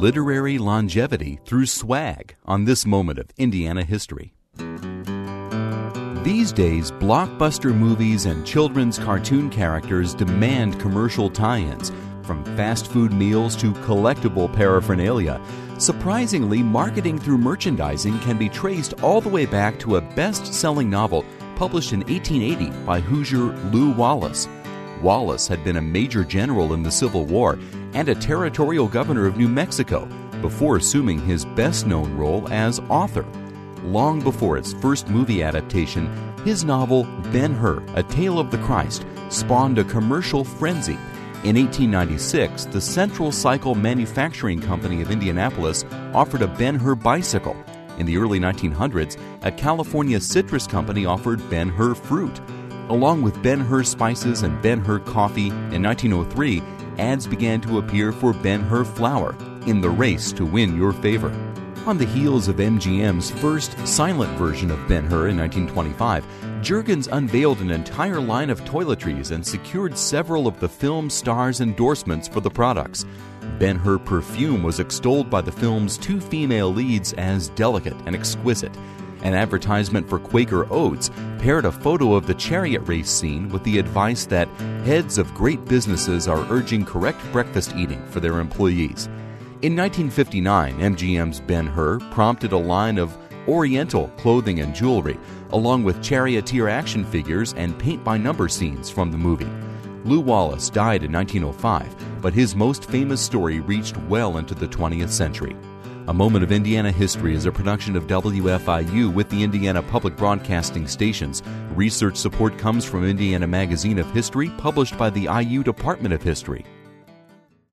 literary longevity through swag on this moment of Indiana history. These days, blockbuster movies and children's cartoon characters demand commercial tie-ins, from fast food meals to collectible paraphernalia. Surprisingly, marketing through merchandising can be traced all the way back to a best-selling novel published in 1880 by Hoosier Lew Wallace. Wallace had been a major general in the Civil War and a territorial governor of New Mexico before assuming his best-known role as author. Long before its first movie adaptation, his novel Ben-Hur, A Tale of the Christ, spawned a commercial frenzy. In 1896, the Central Cycle Manufacturing Company of Indianapolis offered a Ben-Hur bicycle. In the early 1900s, a California citrus company offered Ben-Hur fruit. Along with Ben-Hur spices and Ben-Hur coffee, in 1903, ads began to appear for Ben-Hur flour in the race to win your favor. On the heels of MGM's first silent version of Ben-Hur in 1925, Jergens unveiled an entire line of toiletries and secured several of the film stars' endorsements for the products. Ben-Hur perfume was extolled by the film's two female leads as delicate and exquisite. An advertisement for Quaker Oats paired a photo of the chariot race scene with the advice that heads of great businesses are urging correct breakfast eating for their employees. In 1959, MGM's Ben-Hur prompted a line of Oriental clothing and jewelry, along with charioteer action figures and paint-by-number scenes from the movie. Lew Wallace died in 1905, but his most famous story reached well into the 20th century. A Moment of Indiana History is a production of WFIU with the Indiana Public Broadcasting Stations. Research support comes from Indiana Magazine of History, published by the IU Department of History.